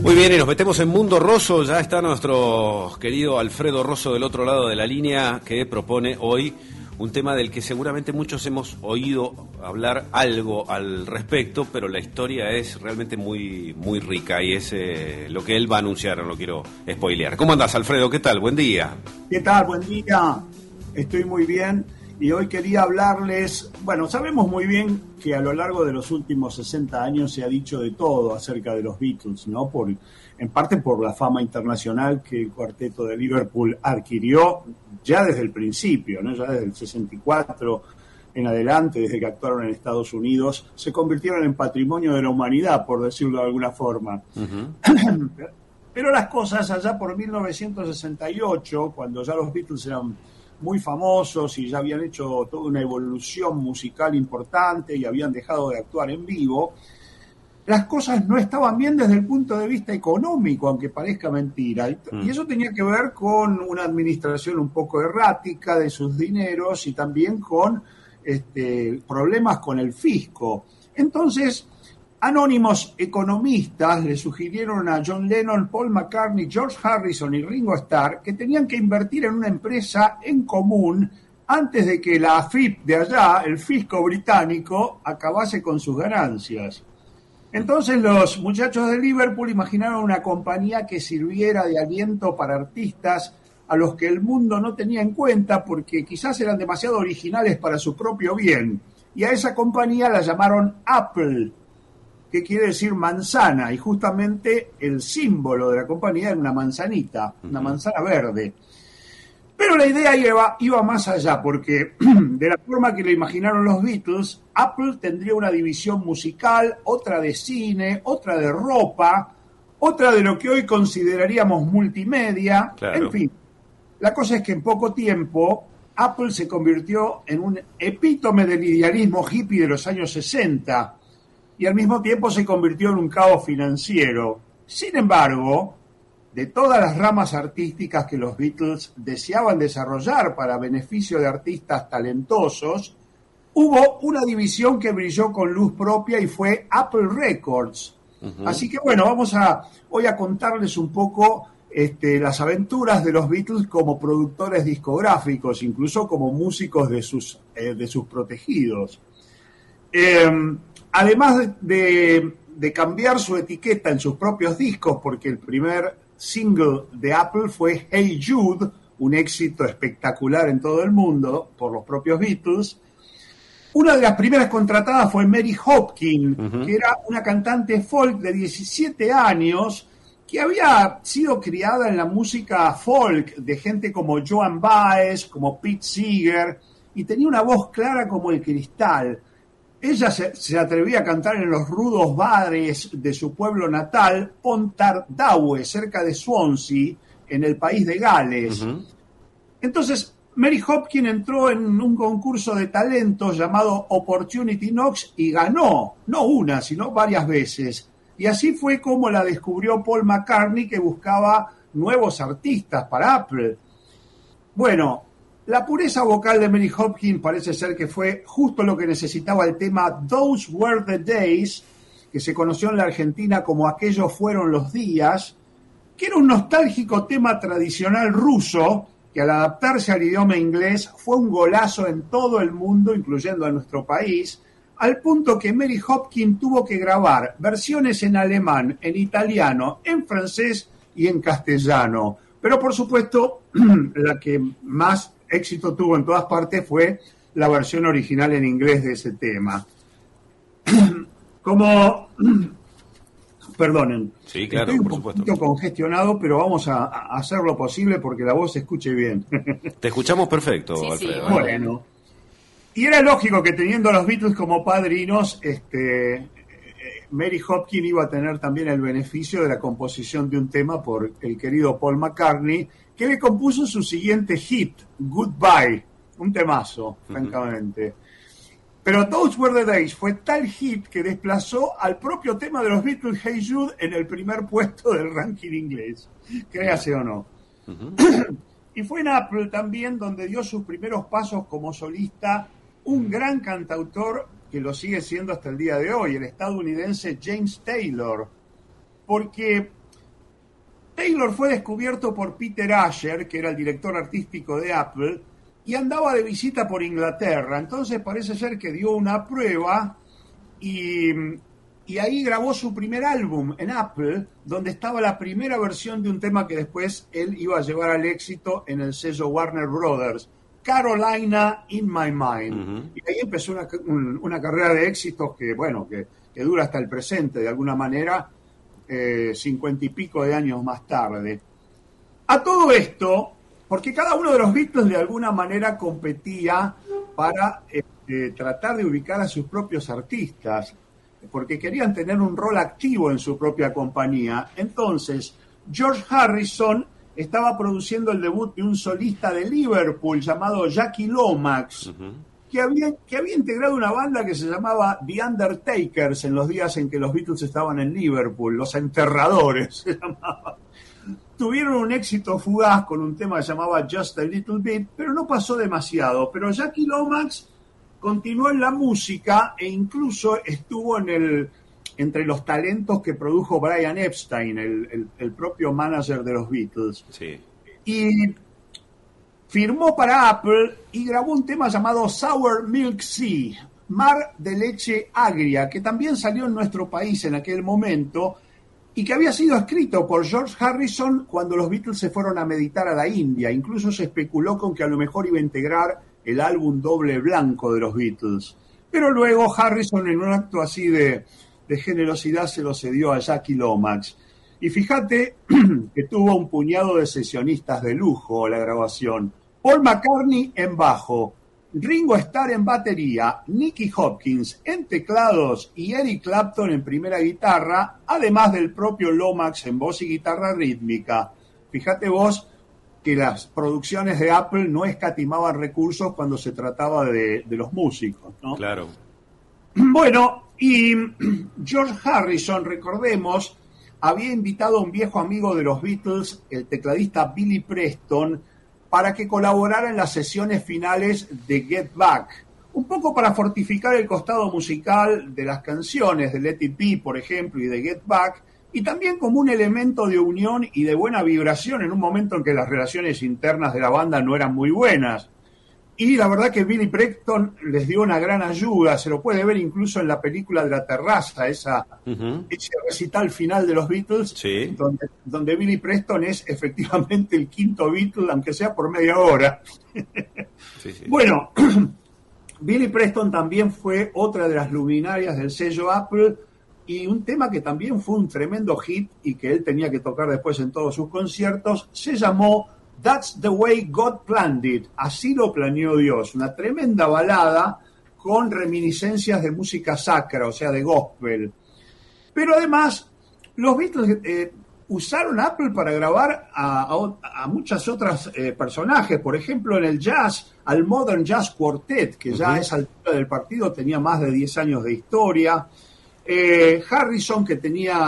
Muy bien, y nos metemos en Mundo Rosso. Ya está nuestro querido Alfredo Rosso del otro lado de la línea, que propone hoy un tema del que seguramente muchos hemos oído hablar algo al respecto, pero la historia es realmente muy, muy rica y es lo que él va a anunciar, no lo quiero spoilear. ¿Cómo andás, Alfredo? ¿Qué tal? Buen día. ¿Qué tal? Buen día. Estoy muy bien y hoy quería hablarles, bueno, sabemos muy bien que a lo largo de los últimos 60 años se ha dicho de todo acerca de los Beatles, ¿no? En parte por la fama internacional que el cuarteto de Liverpool adquirió ya desde el principio, ¿no? Ya desde el 64 en adelante, desde que actuaron en Estados Unidos, se convirtieron en patrimonio de la humanidad, por decirlo de alguna forma. Uh-huh. Pero las cosas allá por 1968, cuando ya los Beatles eran muy famosos y ya habían hecho toda una evolución musical importante y habían dejado de actuar en vivo, las cosas no estaban bien desde el punto de vista económico, aunque parezca mentira. Y eso tenía que ver con una administración un poco errática de sus dineros y también con problemas con el fisco. Entonces, anónimos economistas le sugirieron a John Lennon, Paul McCartney, George Harrison y Ringo Starr que tenían que invertir en una empresa en común antes de que la AFIP de allá, el fisco británico, acabase con sus ganancias. Entonces los muchachos de Liverpool imaginaron una compañía que sirviera de aliento para artistas a los que el mundo no tenía en cuenta porque quizás eran demasiado originales para su propio bien. Y a esa compañía la llamaron Apple, que quiere decir manzana, y justamente el símbolo de la compañía era una manzanita, una manzana verde. Pero la idea iba más allá, porque de la forma que lo imaginaron los Beatles, Apple tendría una división musical, otra de cine, otra de ropa, otra de lo que hoy consideraríamos multimedia, claro. En fin. La cosa es que en poco tiempo Apple se convirtió en un epítome del idealismo hippie de los años 60, y al mismo tiempo se convirtió en un caos financiero. Sin embargo, de todas las ramas artísticas que los Beatles deseaban desarrollar para beneficio de artistas talentosos, hubo una división que brilló con luz propia y fue Apple Records. Uh-huh. Así que bueno, hoy a contarles un poco las aventuras de los Beatles como productores discográficos, incluso como músicos de sus protegidos. Además de cambiar su etiqueta en sus propios discos, porque el primer single de Apple fue Hey Jude, un éxito espectacular en todo el mundo por los propios Beatles. Una de las primeras contratadas fue Mary Hopkin, uh-huh, que era una cantante folk de 17 años que había sido criada en la música folk de gente como Joan Baez, como Pete Seeger, y tenía una voz clara como el cristal. Ella se atrevía a cantar en los rudos bares de su pueblo natal, Pontardawe, cerca de Swansea, en el país de Gales. Uh-huh. Entonces, Mary Hopkin entró en un concurso de talentos llamado Opportunity Knocks y ganó, no una, sino varias veces. Y así fue como la descubrió Paul McCartney, que buscaba nuevos artistas para Apple. Bueno, la pureza vocal de Mary Hopkin parece ser que fue justo lo que necesitaba el tema Those Were the Days, que se conoció en la Argentina como Aquellos Fueron los Días, que era un nostálgico tema tradicional ruso que al adaptarse al idioma inglés fue un golazo en todo el mundo, incluyendo a nuestro país, al punto que Mary Hopkin tuvo que grabar versiones en alemán, en italiano, en francés y en castellano. Pero por supuesto, la que más éxito tuvo en todas partes fue la versión original en inglés de ese tema. Perdonen, sí, claro, estoy por un poquito congestionado, pero vamos a hacer lo posible porque la voz se escuche bien. Te escuchamos perfecto, sí, Alfredo. Sí, bueno, y era lógico que teniendo a los Beatles como padrinos, Mary Hopkin iba a tener también el beneficio de la composición de un tema por el querido Paul McCartney, que le compuso su siguiente hit, Goodbye, un temazo, francamente. Pero Those Were the Days fue tal hit que desplazó al propio tema de los Beatles, Hey Jude, en el primer puesto del ranking inglés, créase o no. Uh-huh. Y fue en Apple también donde dio sus primeros pasos como solista un gran cantautor que lo sigue siendo hasta el día de hoy, el estadounidense James Taylor, porque Taylor fue descubierto por Peter Asher, que era el director artístico de Apple, y andaba de visita por Inglaterra. Entonces parece ser que dio una prueba y ahí grabó su primer álbum en Apple, donde estaba la primera versión de un tema que después él iba a llevar al éxito en el sello Warner Brothers, Carolina in My Mind. Uh-huh. Y ahí empezó una carrera de éxitos que dura hasta el presente, de alguna manera, 50 y pico de años más tarde. A todo esto, porque cada uno de los Beatles de alguna manera competía para tratar de ubicar a sus propios artistas, porque querían tener un rol activo en su propia compañía. Entonces, George Harrison estaba produciendo el debut de un solista de Liverpool llamado Jackie Lomax, uh-huh, que había integrado una banda que se llamaba The Undertakers en los días en que los Beatles estaban en Liverpool, los enterradores se llamaba. Tuvieron un éxito fugaz con un tema que se llamaba Just a Little Bit, pero no pasó demasiado. Pero Jackie Lomax continuó en la música e incluso estuvo entre los talentos que produjo Brian Epstein, el propio manager de los Beatles. Sí. Y firmó para Apple y grabó un tema llamado Sour Milk Sea, Mar de Leche Agria, que también salió en nuestro país en aquel momento y que había sido escrito por George Harrison cuando los Beatles se fueron a meditar a la India. Incluso se especuló con que a lo mejor iba a integrar el álbum doble blanco de los Beatles. Pero luego Harrison, en un acto así de generosidad, se lo cedió a Jackie Lomax. Y fíjate que tuvo un puñado de sesionistas de lujo la grabación. Paul McCartney en bajo, Ringo Starr en batería, Nicky Hopkins en teclados y Eric Clapton en primera guitarra, además del propio Lomax en voz y guitarra rítmica. Fíjate vos que las producciones de Apple no escatimaban recursos cuando se trataba de los músicos, ¿no? Claro. Bueno, y George Harrison, recordemos, había invitado a un viejo amigo de los Beatles, el tecladista Billy Preston, para que colaborara en las sesiones finales de Get Back, un poco para fortificar el costado musical de las canciones de Let It Be, por ejemplo, y de Get Back, y también como un elemento de unión y de buena vibración en un momento en que las relaciones internas de la banda no eran muy buenas. Y la verdad que Billy Preston les dio una gran ayuda, se lo puede ver incluso en la película de La Terraza, ese recital final de los Beatles, sí, donde Billy Preston es efectivamente el quinto Beatle, aunque sea por media hora. Sí, sí. Bueno, Billy Preston también fue otra de las luminarias del sello Apple, y un tema que también fue un tremendo hit y que él tenía que tocar después en todos sus conciertos, se llamó That's the Way God Planned It, así lo planeó Dios, una tremenda balada con reminiscencias de música sacra, o sea, de gospel. Pero además, los Beatles usaron Apple para grabar a muchas otras personajes, por ejemplo, en el jazz, al Modern Jazz Quartet, que ya a esa altura del partido tenía más de 10 años de historia. Harrison, que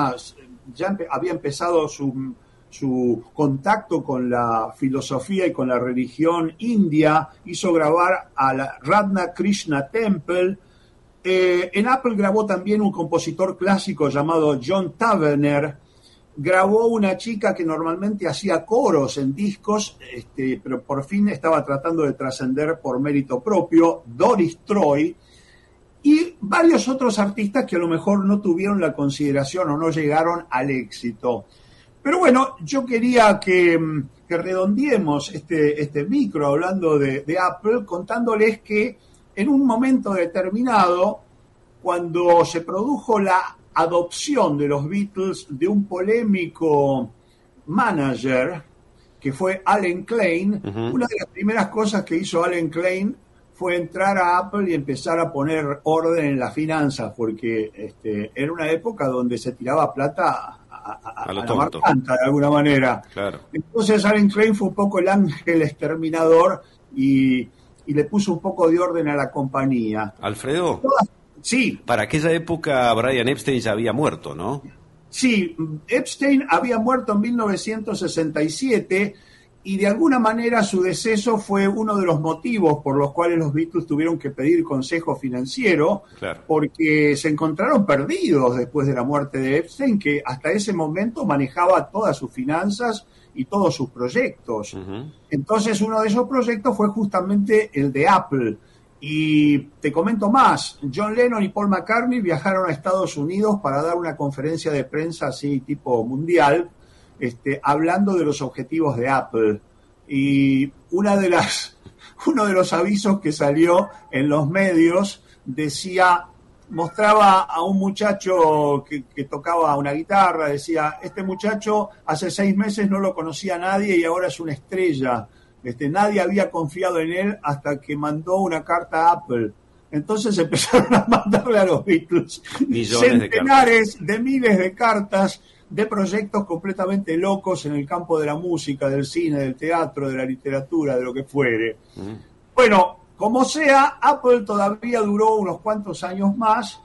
había empezado su contacto con la filosofía y con la religión india, hizo grabar a la Radha Krishna Temple. En Apple grabó también un compositor clásico llamado John Tavener. Grabó una chica que normalmente hacía coros en discos, pero por fin estaba tratando de trascender por mérito propio, Doris Troy, y varios otros artistas que a lo mejor no tuvieron la consideración o no llegaron al éxito. Pero bueno, yo quería que redondeemos este micro hablando de Apple, contándoles que en un momento determinado, cuando se produjo la adopción de los Beatles de un polémico manager, que fue Alan Klein, una de las primeras cosas que hizo Alan Klein fue entrar a Apple y empezar a poner orden en las finanzas, porque era una época donde se tiraba plata a la marcanta, de alguna manera. Claro. Entonces Alan Klein fue un poco el ángel exterminador y le puso un poco de orden a la compañía. Alfredo, sí. Para aquella época Brian Epstein ya había muerto, ¿no? Sí, Epstein había muerto en 1967 y de alguna manera su deceso fue uno de los motivos por los cuales los Beatles tuvieron que pedir consejo financiero, claro, porque se encontraron perdidos después de la muerte de Epstein, que hasta ese momento manejaba todas sus finanzas y todos sus proyectos. uh-huh. Entonces uno de esos proyectos fue justamente el de Apple. Y te comento más, John Lennon y Paul McCartney viajaron a Estados Unidos para dar una conferencia de prensa así tipo mundial, hablando de los objetivos de Apple. Y uno de los avisos que salió en los medios mostraba a un muchacho que tocaba una guitarra, decía, este muchacho hace 6 meses no lo conocía nadie y ahora es una estrella. Nadie había confiado en él hasta que mandó una carta a Apple. Entonces empezaron a mandarle a los Beatles centenares de miles de cartas de proyectos completamente locos en el campo de la música, del cine, del teatro, de la literatura, de lo que fuere. Bueno, como sea, Apple todavía duró unos cuantos años más,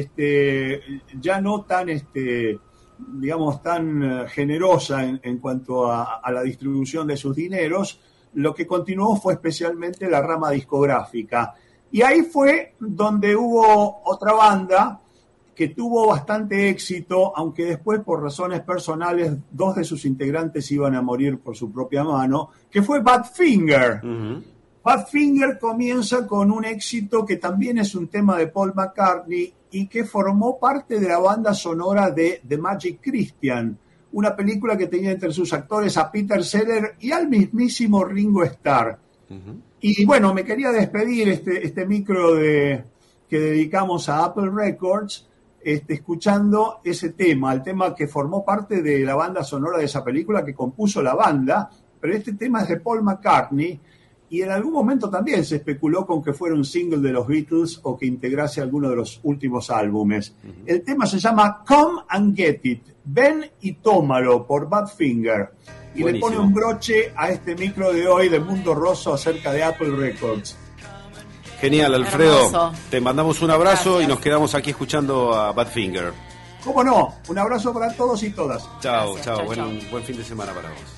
ya no tan, digamos, tan generosa en cuanto a la distribución de sus dineros. Lo que continuó fue especialmente la rama discográfica. Y ahí fue donde hubo otra banda que tuvo bastante éxito, aunque después por razones personales 2 de sus integrantes iban a morir por su propia mano, que fue Badfinger. Uh-huh. Badfinger comienza con un éxito que también es un tema de Paul McCartney y que formó parte de la banda sonora de The Magic Christian, una película que tenía entre sus actores a Peter Sellers y al mismísimo Ringo Starr. Uh-huh. Y bueno, me quería despedir este micro que dedicamos a Apple Records, escuchando ese tema, el tema que formó parte de la banda sonora de esa película que compuso la banda, pero este tema es de Paul McCartney y en algún momento también se especuló con que fuera un single de los Beatles o que integrase alguno de los últimos álbumes. Uh-huh. El tema se llama Come and Get It, ven y tómalo, por Badfinger. Y buenísimo. Le pone un broche a este micro de hoy de Mundo Rosso acerca de Apple Records. Genial, Alfredo. Hermoso. Te mandamos un abrazo. Gracias. Y nos quedamos aquí escuchando a Badfinger. ¿Cómo no? Un abrazo para todos y todas. Chao, chao. Buen fin de semana para vos.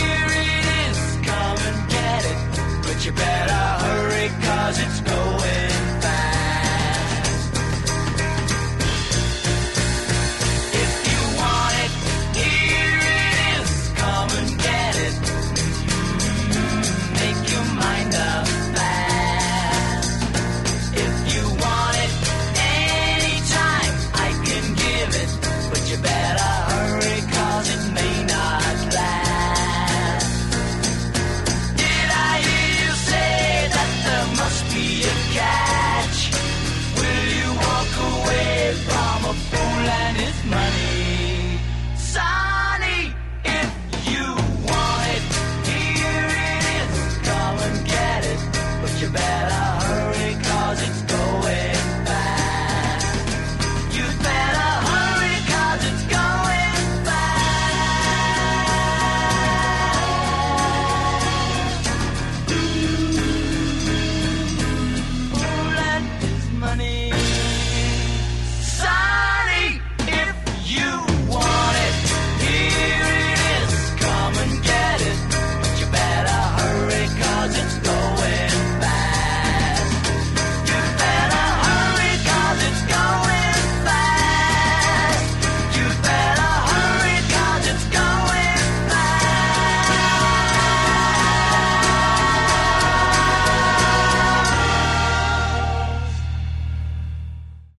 You better hurry 'cause it's going